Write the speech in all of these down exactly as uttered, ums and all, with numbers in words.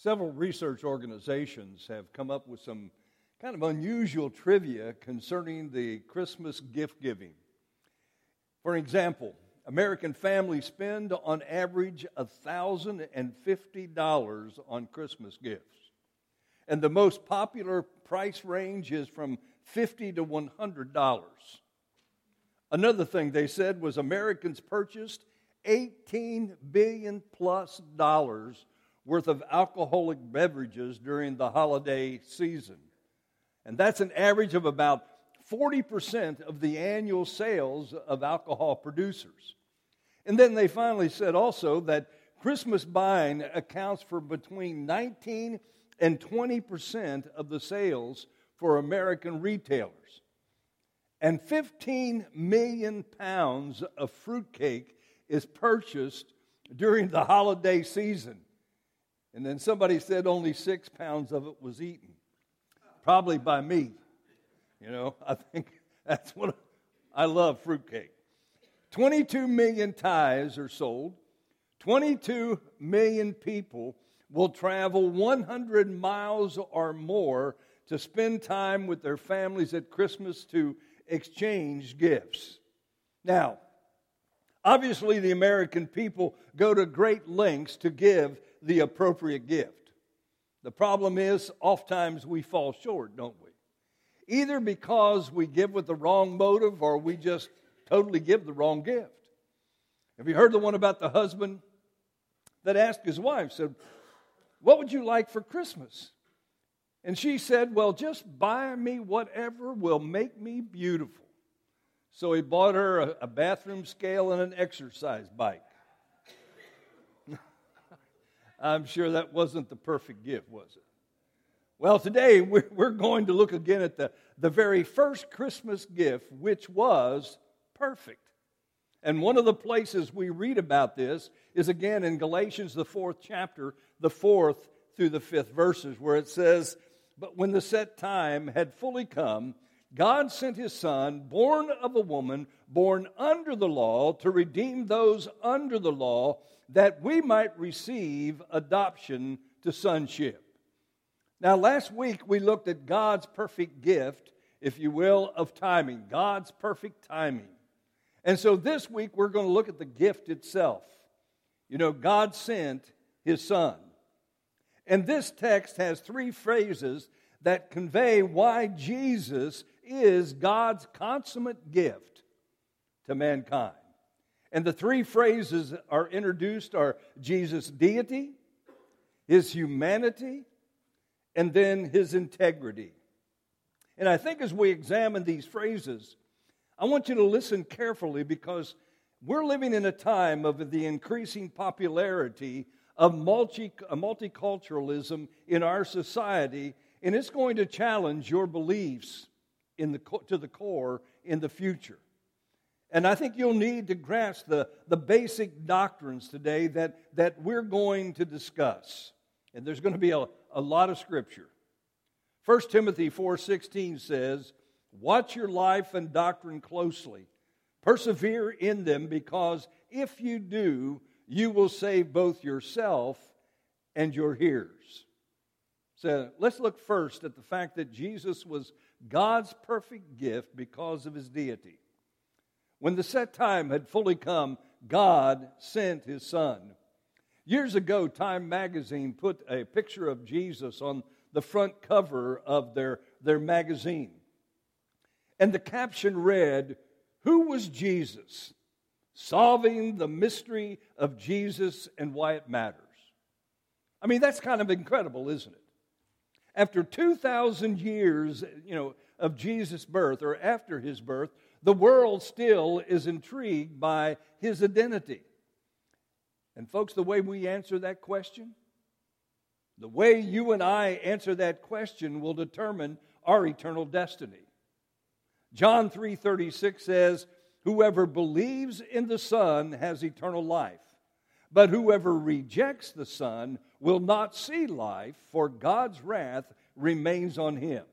Several research organizations have come up with some kind of unusual trivia concerning the Christmas gift giving. For example, American families spend on average one thousand fifty dollars on Christmas gifts. And the most popular price range is from fifty dollars to one hundred dollars. Another thing they said was Americans purchased eighteen billion dollars plus dollars worth of alcoholic beverages during the holiday season. And that's an average of about forty percent of the annual sales of alcohol producers. And then they finally said also that Christmas buying accounts for between nineteen and twenty percent of the sales for American retailers. And fifteen million pounds of fruitcake is purchased during the holiday season. And then somebody said only six pounds of it was eaten. Probably by me. You know, I think that's what I love fruitcake. twenty-two million ties are sold. twenty-two million people will travel one hundred miles or more to spend time with their families at Christmas to exchange gifts. Now, obviously the American people go to great lengths to give the appropriate gift. The problem is, oftentimes we fall short, don't we? Either because we give with the wrong motive or we just totally give the wrong gift. Have you heard the one about the husband that asked his wife, said, "What would you like for Christmas?" And she said, "Well, just buy me whatever will make me beautiful." So he bought her a, a bathroom scale and an exercise bike. I'm sure that wasn't the perfect gift, was it? Well, today we're, we're going to look again at the, the very first Christmas gift, which was perfect. And one of the places we read about this is again in Galatians, the fourth chapter, the fourth through the fifth verses, where it says, "But when the set time had fully come, God sent His Son, born of a woman, born under the law, to redeem those under the law, that we might receive adoption to sonship." Now, last week we looked at God's perfect gift, if you will, of timing. God's perfect timing. And so this week we're going to look at the gift itself. You know, God sent His Son. And this text has three phrases that convey why Jesus is God's consummate gift to mankind. And the three phrases are introduced are Jesus' deity, His humanity, and then His integrity. And I think as we examine these phrases, I want you to listen carefully because we're living in a time of the increasing popularity of multi, multiculturalism in our society, and it's going to challenge your beliefs in the, to the core in the future. And I think you'll need to grasp the, the basic doctrines today that, that we're going to discuss. And there's going to be a, a lot of scripture. First Timothy four sixteen says, "Watch your life and doctrine closely. Persevere in them, because if you do, you will save both yourself and your hearers." So let's look first at the fact that Jesus was God's perfect gift because of His deity. When the set time had fully come, God sent His Son. Years ago, Time magazine put a picture of Jesus on the front cover of their, their magazine. And the caption read, "Who was Jesus? Solving the mystery of Jesus and why it matters." I mean, that's kind of incredible, isn't it? After two thousand years, you know, of Jesus' birth, or after His birth, the world still is intrigued by His identity. And folks, the way we answer that question, the way you and I answer that question will determine our eternal destiny. John three thirty-six says, "Whoever believes in the Son has eternal life, but whoever rejects the Son will not see life, for God's wrath remains on him."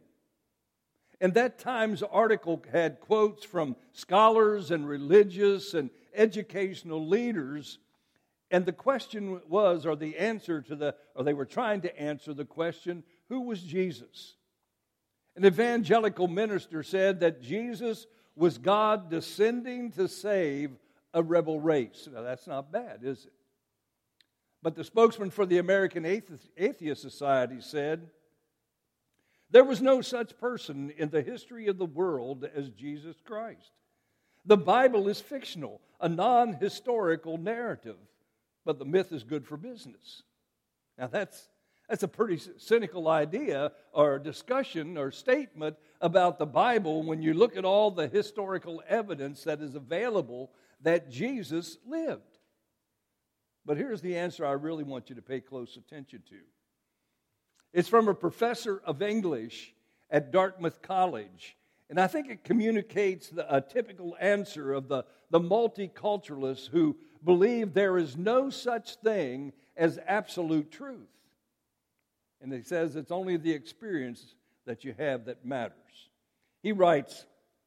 And that Times article had quotes from scholars and religious and educational leaders, And the question was, or the answer to the, or they were trying to answer the question, who was Jesus? An evangelical minister said that Jesus was God descending to save a rebel race. Now, that's not bad, is it? But the spokesman for the American Atheist Society said, there was no such person in the history of the world as Jesus Christ. The Bible is fictional, a non-historical narrative, but the myth is good for business. Now that's that's a pretty cynical idea or discussion or statement about the Bible when you look at all the historical evidence that is available that Jesus lived. But here's the answer I really want you to pay close attention to. It's from a professor of English at Dartmouth College. And I think it communicates the, a typical answer of the, the multiculturalists who believe there is no such thing as absolute truth. And he says it's only the experience that you have that matters. He writes,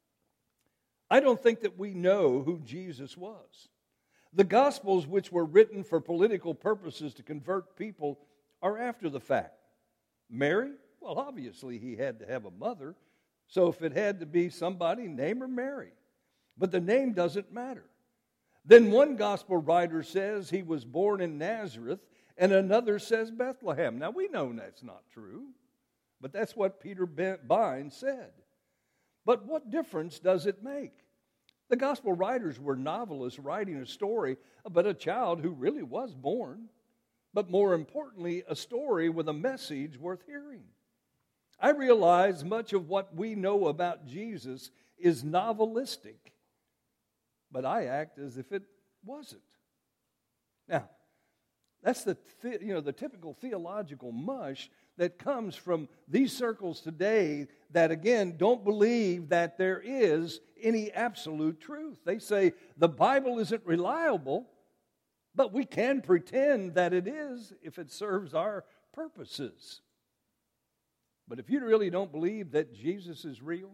I don't think that we know who Jesus was. The Gospels, which were written for political purposes to convert people, are after the fact. Mary? Well, obviously he had to have a mother. So if it had to be somebody, name her Mary. But the name doesn't matter. Then one gospel writer says he was born in Nazareth, and another says Bethlehem. Now we know that's not true, but that's what Peter Bine said. But what difference does it make? The gospel writers were novelists writing a story about a child who really was born, but more importantly, a story with a message worth hearing. I realize much of what we know about Jesus is novelistic, but I act as if it wasn't. Now, that's the, the you know the typical theological mush that comes from these circles today that, again, don't believe that there is any absolute truth. They say the Bible isn't reliable, but we can pretend that it is if it serves our purposes. But if you really don't believe that Jesus is real,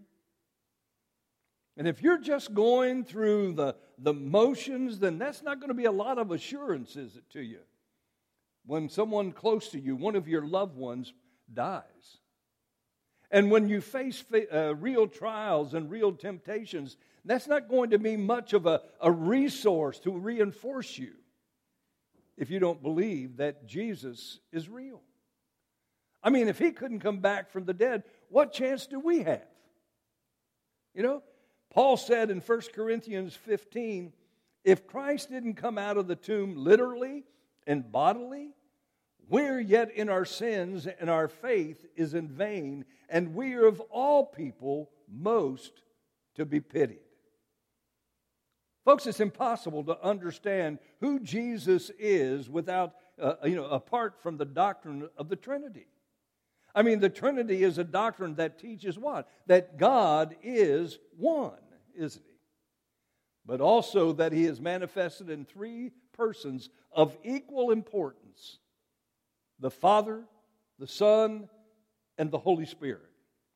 and if you're just going through the, the motions, then that's not going to be a lot of assurance, is it, to you? When someone close to you, one of your loved ones, dies. And when you face uh, real trials and real temptations, that's not going to be much of a, a resource to reinforce you if you don't believe that Jesus is real. I mean, if he couldn't come back from the dead, what chance do we have? You know, Paul said in First Corinthians fifteen, if Christ didn't come out of the tomb literally and bodily, we're yet in our sins and our faith is in vain, and we are of all people most to be pitied. Folks, it's impossible to understand who Jesus is without, uh, you know, apart from the doctrine of the Trinity. I mean, the Trinity is a doctrine that teaches what? That God is one, isn't he? But also that he is manifested in three persons of equal importance: the Father, the Son, and the Holy Spirit.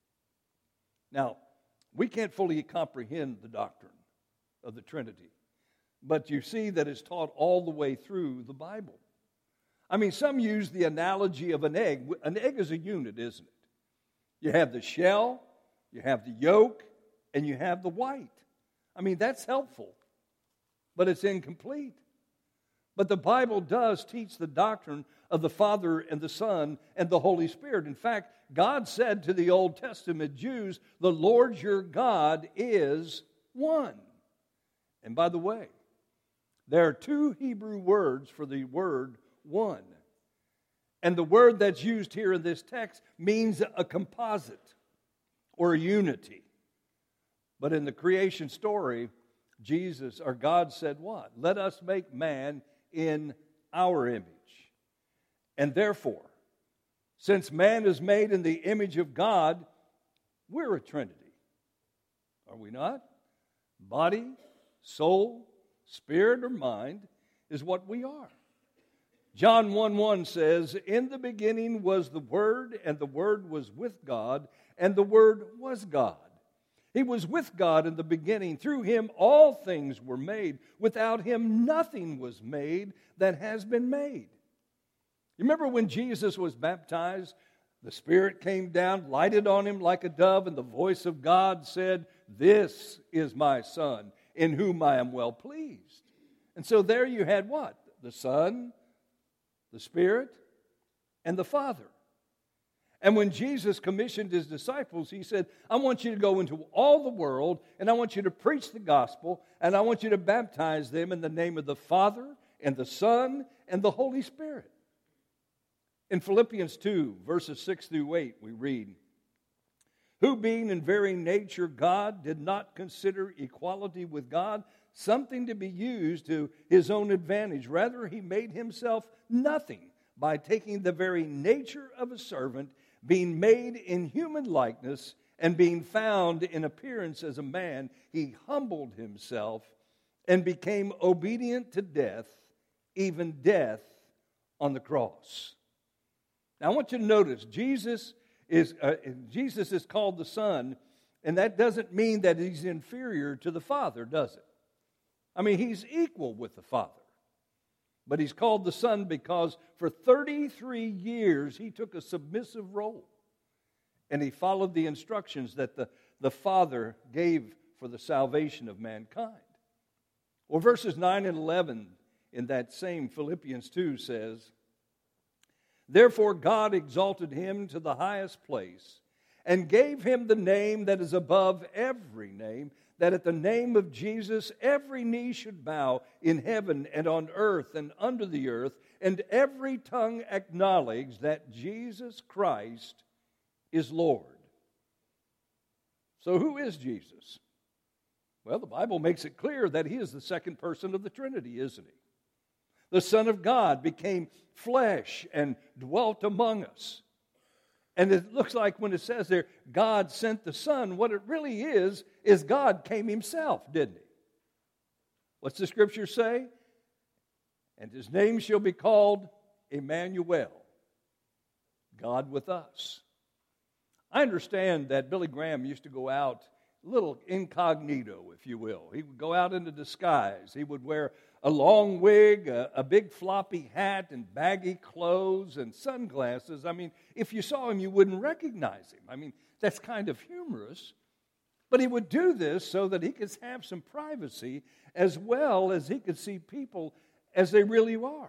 Now, we can't fully comprehend the doctrine of the Trinity, but you see that it's taught all the way through the Bible. I mean, some use the analogy of an egg. An egg is a unit, isn't it? You have the shell, you have the yolk, and you have the white. I mean, that's helpful, but it's incomplete. But the Bible does teach the doctrine of the Father and the Son and the Holy Spirit. In fact, God said to the Old Testament Jews, the Lord your God is one. And by the way, there are two Hebrew words for the word one. And the word that's used here in this text means a composite or a unity. But in the creation story, Jesus or God said what? Let us make man in our image. And therefore, since man is made in the image of God, we're a Trinity. Are we not? Body, soul, spirit, or mind is what we are. John one one says, in the beginning was the Word, and the Word was with God, and the Word was God. He was with God in the beginning. Through him all things were made. Without him nothing was made that has been made. You remember when Jesus was baptized? The Spirit came down, lighted on him like a dove, and the voice of God said, "This is my Son, in whom I am well pleased." And so there you had what? The Son, the Spirit, and the Father. And when Jesus commissioned his disciples, he said, I want you to go into all the world, and I want you to preach the gospel, and I want you to baptize them in the name of the Father, and the Son, and the Holy Spirit. In Philippians two, verses six through eight, we read, "Who being in very nature God, did not consider equality with God something to be used to his own advantage. Rather, he made himself nothing by taking the very nature of a servant, being made in human likeness, and being found in appearance as a man, he humbled himself and became obedient to death, even death on the cross." Now I want you to notice, Jesus is, uh, Jesus is called the Son, and that doesn't mean that he's inferior to the Father, does it? I mean, he's equal with the Father. But he's called the Son because for thirty-three years he took a submissive role. And he followed the instructions that the, the Father gave for the salvation of mankind. Well, verses nine and eleven in that same Philippians two says, "Therefore God exalted him to the highest place and gave him the name that is above every name, that at the name of Jesus every knee should bow in heaven and on earth and under the earth, and every tongue acknowledge that Jesus Christ is Lord." So who is Jesus? Well, the Bible makes it clear that he is the second person of the Trinity, isn't he? The Son of God became flesh and dwelt among us. And it looks like when it says there, God sent the Son, what it really is, is God came himself, didn't he? What's the scripture say? "And his name shall be called Emmanuel," God with us. I understand that Billy Graham used to go out a little incognito, if you will. He would go out into disguise. He would wear a long wig, a, a big floppy hat, and baggy clothes and sunglasses. I mean, if you saw him, you wouldn't recognize him. I mean, that's kind of humorous. But he would do this so that he could have some privacy as well as he could see people as they really are.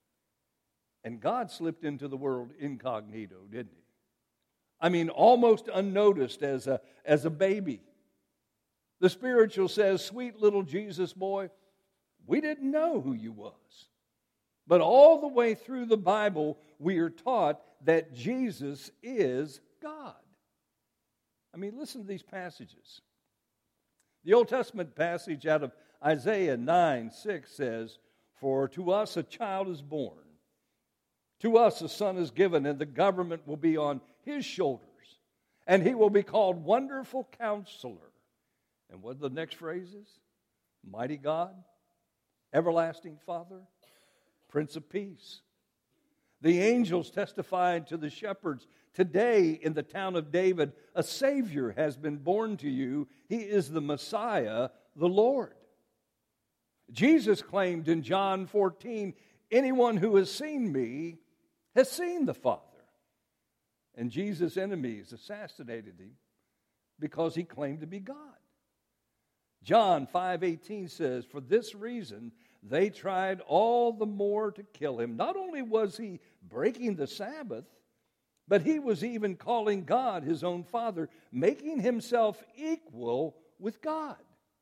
And God slipped into the world incognito, didn't he? I mean, almost unnoticed as a, as a baby. The spiritual says, "Sweet little Jesus boy, we didn't know who you was." But all the way through the Bible, we are taught that Jesus is God. I mean, listen to these passages. The Old Testament passage out of Isaiah nine six says, "For to us a child is born, to us a son is given, and the government will be on his shoulders, and he will be called Wonderful Counselor." And what are the next phrases? "Mighty God, Everlasting Father, Prince of Peace." The angels testified to the shepherds, "Today in the town of David, a Savior has been born to you. He is the Messiah, the Lord." Jesus claimed in John fourteen, "Anyone who has seen me has seen the Father." And Jesus' enemies assassinated him because he claimed to be God. John five eighteen says, "For this reason they tried all the more to kill him. Not only was he breaking the Sabbath, but he was even calling God his own Father, making himself equal with God."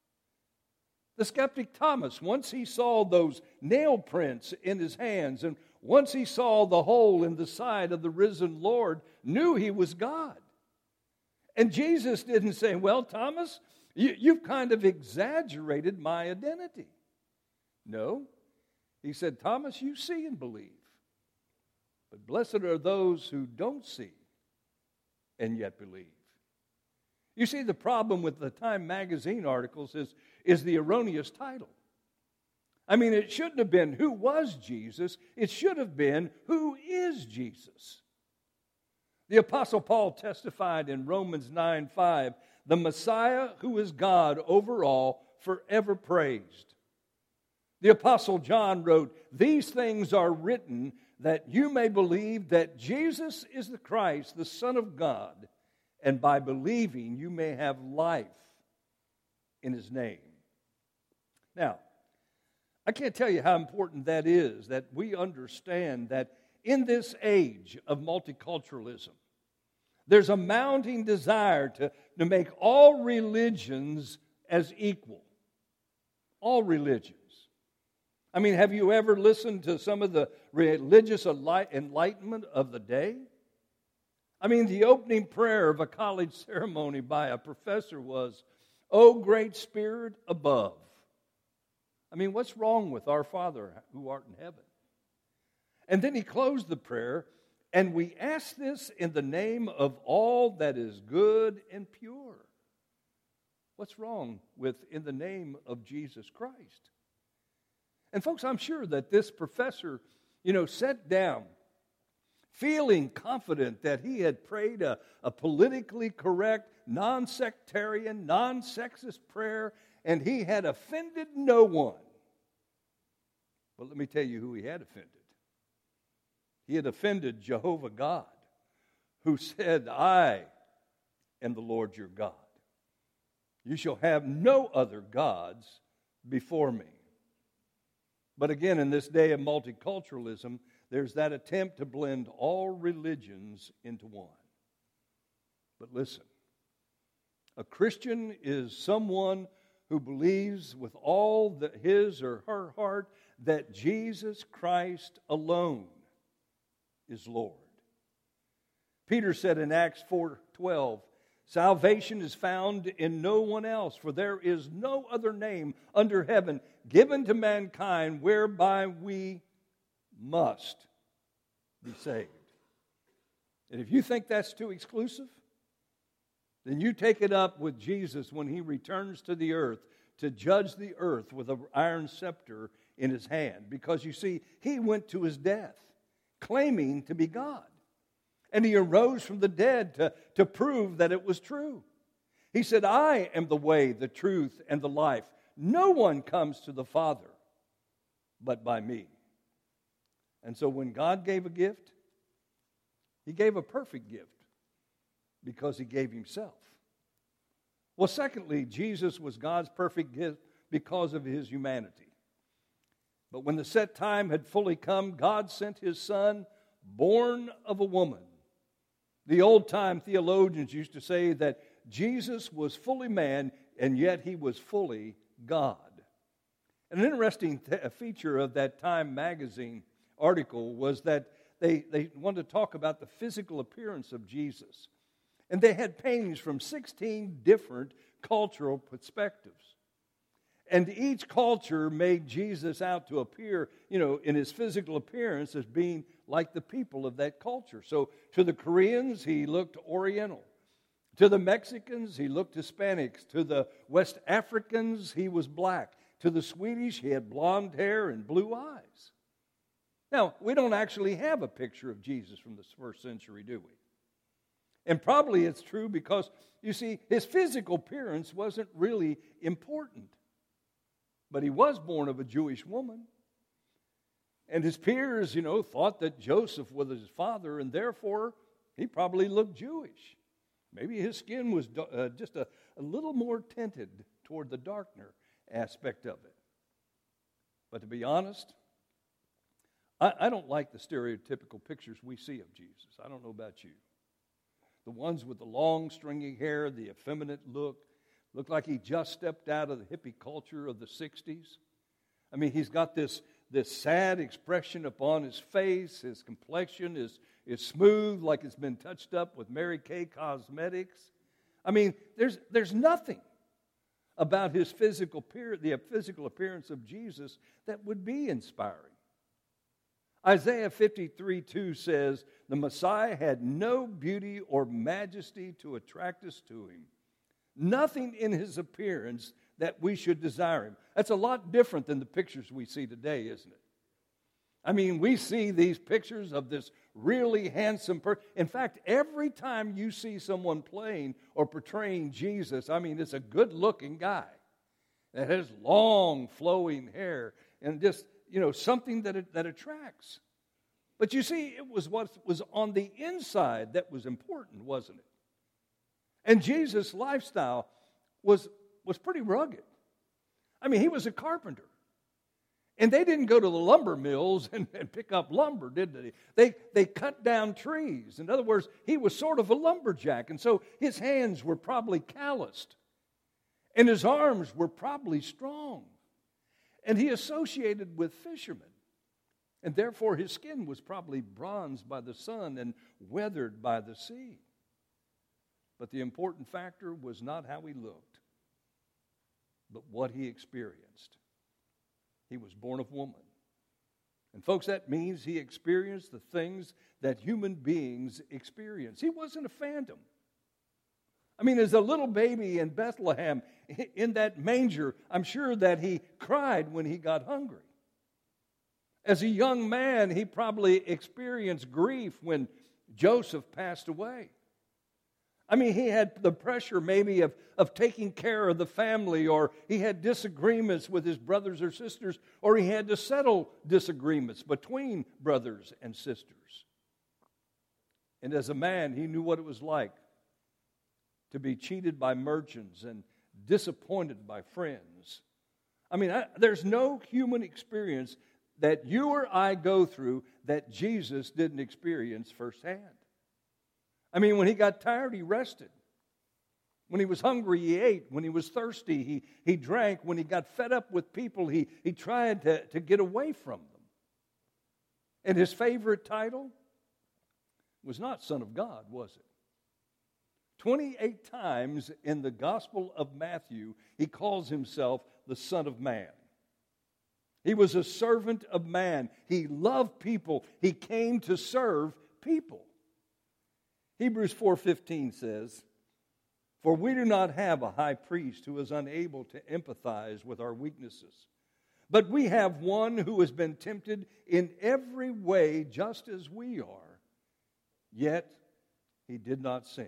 The skeptic Thomas, once he saw those nail prints in his hands, and once he saw the hole in the side of the risen Lord, knew he was God. And Jesus didn't say, "Well, Thomas, you, you've kind of exaggerated my identity." No. He said, "Thomas, you see and believe. But blessed are those who don't see and yet believe." You see, the problem with the Time magazine articles is, is the erroneous title. I mean, it shouldn't have been "Who was Jesus?" It should have been "Who is Jesus?" The Apostle Paul testified in Romans nine five the Messiah who is God over all, forever praised. The Apostle John wrote, "These things are written that you may believe that Jesus is the Christ, the Son of God, and by believing you may have life in His name." Now, I can't tell you how important that is, that we understand that in this age of multiculturalism, there's a mounting desire to, to make all religions as equal. All religions. I mean, have you ever listened to some of the religious enlightenment of the day? I mean, the opening prayer of a college ceremony by a professor was, "O great Spirit above." I mean, what's wrong with our Father who art in heaven? And then he closed the prayer, "And we ask this in the name of all that is good and pure." What's wrong with "in the name of Jesus Christ"? And folks, I'm sure that this professor, you know, sat down feeling confident that he had prayed a, a politically correct, non-sectarian, non-sexist prayer, and he had offended no one. But let me tell you who he had offended. He had offended Jehovah God, who said, "I am the Lord your God. You shall have no other gods before me." But again, in this day of multiculturalism, there's that attempt to blend all religions into one. But listen, a Christian is someone who believes with all the, his or her heart that Jesus Christ alone is Lord. Peter said in Acts four twelve, "Salvation is found in no one else, for there is no other name under heaven given to mankind whereby we must be saved." And if you think that's too exclusive, then you take it up with Jesus when He returns to the earth to judge the earth with an iron scepter in His hand. Because you see, He went to His death claiming to be God. And He arose from the dead to, to prove that it was true. He said, "I am the way, the truth, and the life. No one comes to the Father but by me." And so when God gave a gift, He gave a perfect gift because He gave Himself. Well, secondly, Jesus was God's perfect gift because of His humanity. But when the set time had fully come, God sent His Son, born of a woman. The old-time theologians used to say that Jesus was fully man, and yet He was fully God. An interesting t- feature of that Time magazine article was that they, they wanted to talk about the physical appearance of Jesus. And they had paintings from sixteen different cultural perspectives. And each culture made Jesus out to appear, you know, in His physical appearance as being like the people of that culture. So to the Koreans, He looked Oriental. To the Mexicans, He looked Hispanic. To the West Africans, He was black. To the Swedish, He had blonde hair and blue eyes. Now, we don't actually have a picture of Jesus from the first century, do we? And probably it's true because, you see, His physical appearance wasn't really important. But He was born of a Jewish woman. And His peers, you know, thought that Joseph was His father, and therefore He probably looked Jewish. Maybe His skin was uh, just a, a little more tinted toward the darker aspect of it. But to be honest, I, I don't like the stereotypical pictures we see of Jesus. I don't know about you. The ones with the long, stringy hair, the effeminate look, look like he just stepped out of the hippie culture of the sixties. I mean, he's got this, this sad expression upon his face. His complexion is, is smooth, like it's been touched up with Mary Kay cosmetics. I mean, there's, there's nothing about his physical appearance, the physical appearance of Jesus that would be inspiring. Isaiah fifty-three two says, "The Messiah had no beauty or majesty to attract us to Him. Nothing in His appearance that we should desire Him." That's a lot different than the pictures we see today, isn't it? I mean, we see these pictures of this really handsome person. In fact, every time you see someone playing or portraying Jesus, I mean, it's a good-looking guy that has long, flowing hair and just, you know, something that, that attracts. But you see, it was what was on the inside that was important, wasn't it? And Jesus' lifestyle was, was pretty rugged. I mean, he was a carpenter. And they didn't go to the lumber mills and, and pick up lumber, did they? they? They cut down trees. In other words, he was sort of a lumberjack. And so his hands were probably calloused. And his arms were probably strong. And he associated with fishermen. And therefore his skin was probably bronzed by the sun and weathered by the sea. But the important factor was not how he looked, but what he experienced. He was born of woman. And folks, that means he experienced the things that human beings experience. He wasn't a phantom. I mean, as a little baby in Bethlehem, in that manger, I'm sure that he cried when he got hungry. As a young man, he probably experienced grief when Joseph passed away. I mean, he had the pressure maybe of, of taking care of the family, or he had disagreements with his brothers or sisters, or he had to settle disagreements between brothers and sisters. And as a man, he knew what it was like to be cheated by merchants and disappointed by friends. I mean, I, there's no human experience that you or I go through that Jesus didn't experience firsthand. I mean, when he got tired, he rested. When he was hungry, he ate. When he was thirsty, he, he drank. When he got fed up with people, he, he tried to, to get away from them. And his favorite title was not Son of God, was it? twenty-eight times in the Gospel of Matthew, he calls himself the Son of Man. He was a servant of man. He loved people. He came to serve people. Hebrews four fifteen says, "For we do not have a high priest who is unable to empathize with our weaknesses, but we have one who has been tempted in every way just as we are, yet he did not sin."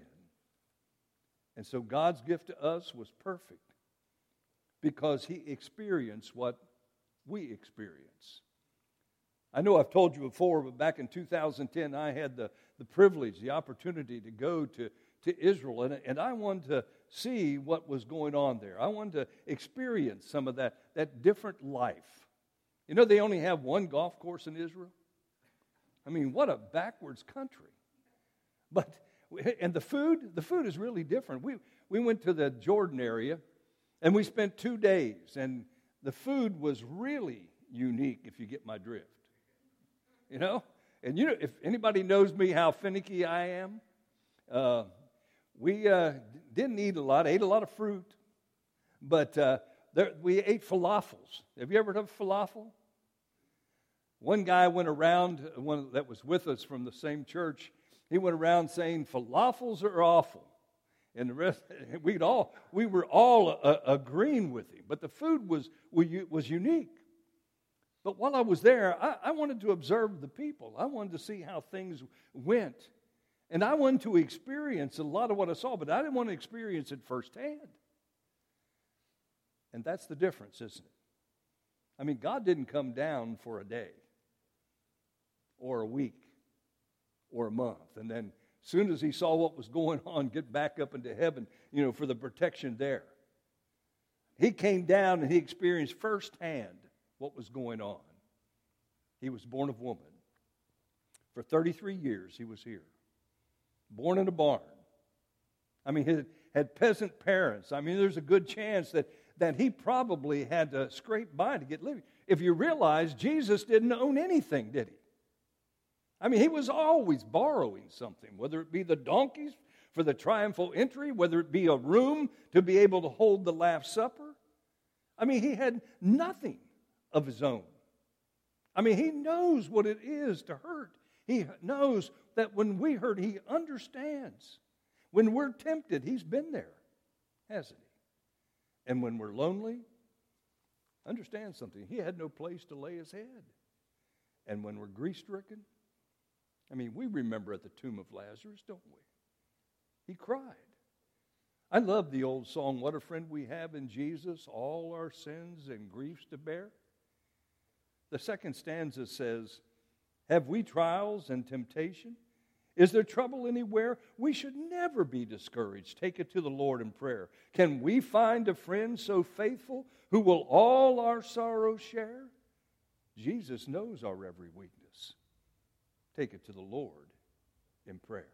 And so God's gift to us was perfect because he experienced what we experience. I know I've told you before, but back in two thousand ten, I had the, the privilege, the opportunity to go to, to Israel, and, and I wanted to see what was going on there. I wanted to experience some of that, that different life. You know, they only have one golf course in Israel. I mean, what a backwards country. But, and the food, the food is really different. We, we went to the Jordan area, and we spent two days, and the food was really unique, if you get my drift. You know, and you know, if anybody knows me how finicky I am, uh, we uh, didn't eat a lot. Ate a lot of fruit, but uh, there, we ate falafels. Have you ever heard of falafel? One guy went around, one that was with us from the same church. He went around saying falafels are awful, and the rest we'd all we were all uh, agreeing with him. But the food was was unique. But while I was there, I, I wanted to observe the people. I wanted to see how things went. And I wanted to experience a lot of what I saw, but I didn't want to experience it firsthand. And that's the difference, isn't it? I mean, God didn't come down for a day or a week or a month. And then as soon as he saw what was going on, get back up into heaven, you know, for the protection there. He came down and he experienced firsthand what was going on. He was born of woman. For thirty-three years he was here. Born in a barn. I mean, he had peasant parents. I mean, there's a good chance that, that he probably had to scrape by to get living. If you realize, Jesus didn't own anything, did he? I mean, he was always borrowing something, whether it be the donkeys for the triumphal entry, whether it be a room to be able to hold the Last Supper. I mean, he had nothing of his own. I mean, he knows what it is to hurt. He knows that when we hurt, he understands. When we're tempted, he's been there, hasn't he? And when we're lonely, understand something. He had no place to lay his head. And when we're grief-stricken, I mean, we remember at the tomb of Lazarus, don't we? He cried. I love the old song, "What a Friend We Have in Jesus, All Our Sins and Griefs to Bear." The second stanza says, "Have we trials and temptation? Is there trouble anywhere? We should never be discouraged. Take it to the Lord in prayer. Can we find a friend so faithful who will all our sorrows share? Jesus knows our every weakness. Take it to the Lord in prayer."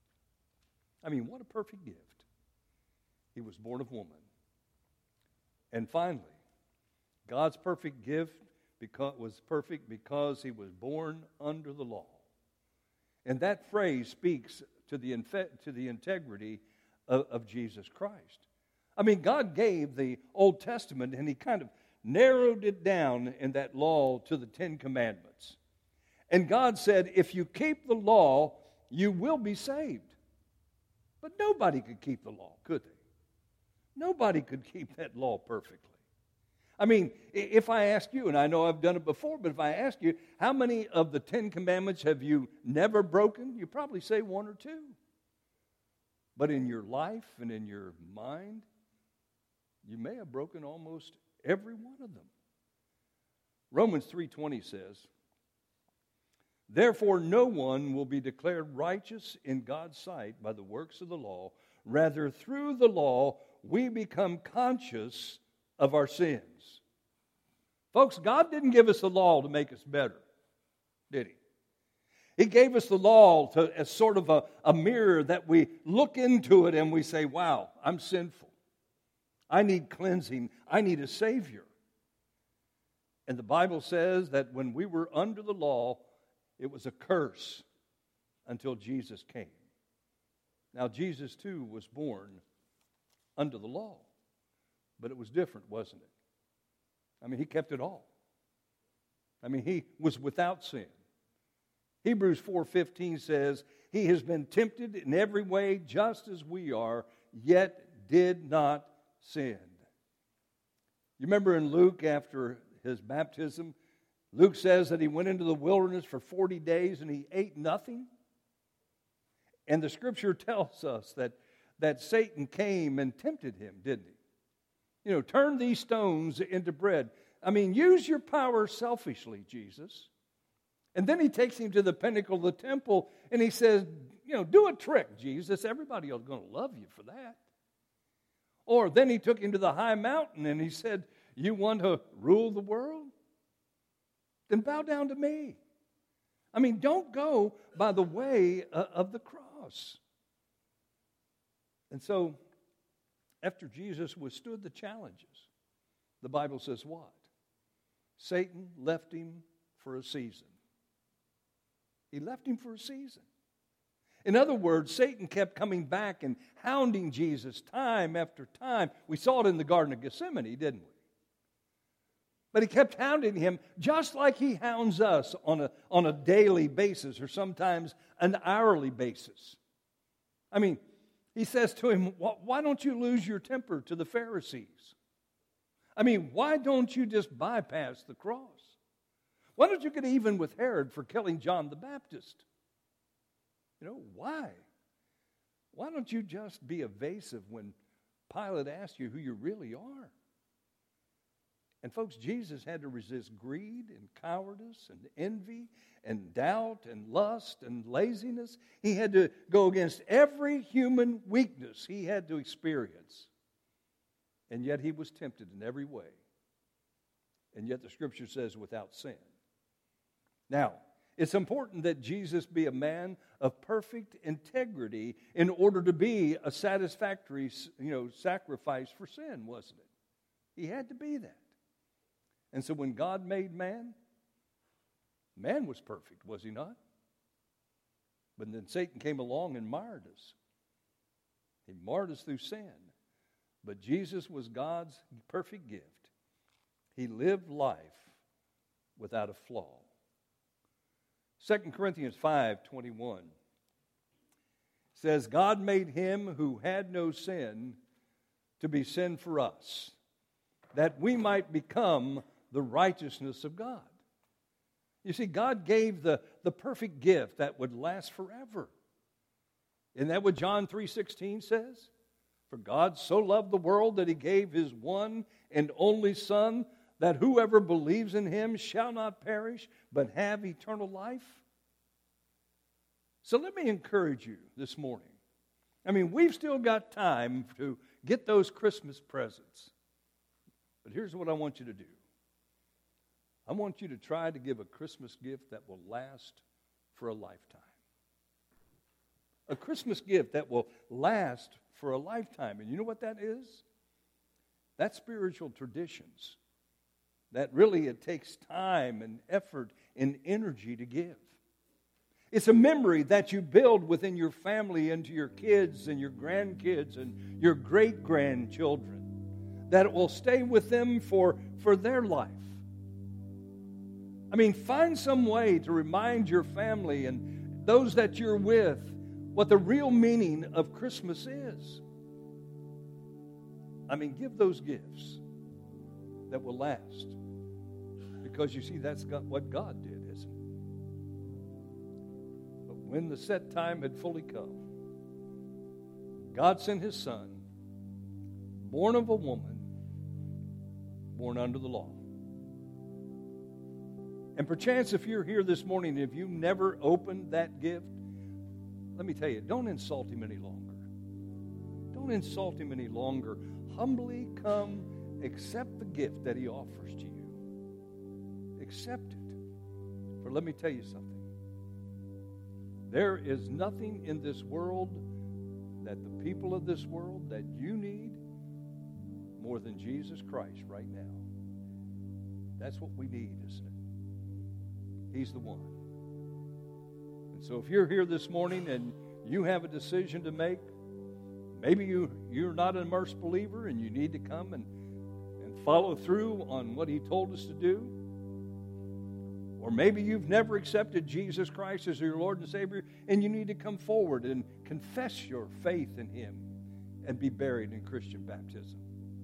I mean, what a perfect gift. He was born of woman. And finally, God's perfect gift because, was perfect because he was born under the law. And that phrase speaks to the, infe- to the integrity of, of Jesus Christ. I mean, God gave the Old Testament, and he kind of narrowed it down in that law to the Ten Commandments. And God said, if you keep the law, you will be saved. But nobody could keep the law, could they? Nobody could keep that law perfectly. I mean, if I ask you, and I know I've done it before, but if I ask you, how many of the Ten Commandments have you never broken? You probably say one or two. But in your life and in your mind, you may have broken almost every one of them. Romans three twenty says, "Therefore no one will be declared righteous in God's sight by the works of the law. Rather, through the law, we become conscious of our sins." Folks, God didn't give us the law to make us better, did he? He gave us the law to, as sort of a, a mirror that we look into it and we say, wow, I'm sinful. I need cleansing. I need a Savior. And the Bible says that when we were under the law, it was a curse until Jesus came. Now, Jesus, too, was born under the law. But it was different, wasn't it? I mean, he kept it all. I mean, he was without sin. Hebrews four fifteen says, "He has been tempted in every way just as we are, yet did not sin." You remember in Luke, after his baptism, Luke says that he went into the wilderness for forty days and he ate nothing. And the scripture tells us that, that Satan came and tempted him, didn't he? You know, turn these stones into bread. I mean, use your power selfishly, Jesus. And then he takes him to the pinnacle of the temple and he says, you know, do a trick, Jesus. Everybody is going to love you for that. Or then he took him to the high mountain and he said, you want to rule the world? Then bow down to me. I mean, don't go by the way of the cross. And so, after Jesus withstood the challenges, the Bible says what? Satan left him for a season. He left him for a season. In other words, Satan kept coming back and hounding Jesus time after time. We saw it in the Garden of Gethsemane, didn't we? But he kept hounding him just like he hounds us on a, on a daily basis or sometimes an hourly basis. I mean, he says to him, why don't you lose your temper to the Pharisees? I mean, why don't you just bypass the cross? Why don't you get even with Herod for killing John the Baptist? You know, why? Why don't you just be evasive when Pilate asks you who you really are? And folks, Jesus had to resist greed and cowardice and envy and doubt and lust and laziness. He had to go against every human weakness he had to experience. And yet he was tempted in every way. And yet the Scripture says without sin. Now, it's important that Jesus be a man of perfect integrity in order to be a satisfactory, you know, sacrifice for sin, wasn't it? He had to be that. And so when God made man, man was perfect, was he not? But then Satan came along and marred us. He marred us through sin. But Jesus was God's perfect gift. He lived life without a flaw. Second Corinthians five twenty-one says, God made him who had no sin to be sin for us, that we might become the righteousness of God. You see, God gave the, the perfect gift that would last forever. Isn't that what John three sixteen says? For God so loved the world that he gave his one and only Son, that whoever believes in him shall not perish, but have eternal life. So let me encourage you this morning. I mean, we've still got time to get those Christmas presents. But here's what I want you to do. I want you to try to give a Christmas gift that will last for a lifetime. A Christmas gift that will last for a lifetime. And you know what that is? That's spiritual traditions. That really it takes time and effort and energy to give. It's a memory that you build within your family and to your kids and your grandkids and your great-grandchildren. That it will stay with them for, for their life. I mean, find some way to remind your family and those that you're with what the real meaning of Christmas is. I mean, give those gifts that will last. Because you see, that's got what God did, isn't it? But when the set time had fully come, God sent his Son, born of a woman, born under the law. And perchance if you're here this morning, if you've never opened that gift, let me tell you, don't insult him any longer. Don't insult him any longer. Humbly come, accept the gift that he offers to you. Accept it. For let me tell you something. There is nothing in this world that the people of this world that you need more than Jesus Christ right now. That's what we need, isn't it? He's the one. And so if you're here this morning and you have a decision to make, maybe you, you're not an immersed believer and you need to come and, and follow through on what he told us to do. Or maybe you've never accepted Jesus Christ as your Lord and Savior and you need to come forward and confess your faith in him and be buried in Christian baptism.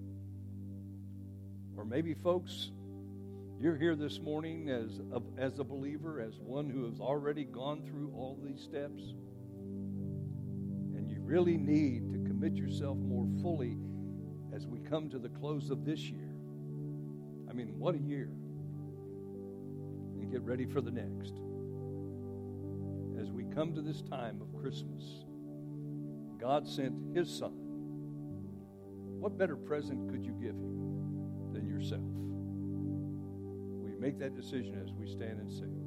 Or maybe, folks, you're here this morning as a, as a believer, as one who has already gone through all these steps. And you really need to commit yourself more fully as we come to the close of this year. I mean, what a year. And get ready for the next. As we come to this time of Christmas, God sent his Son. What better present could you give him than yourself? Make that decision as we stand and sing.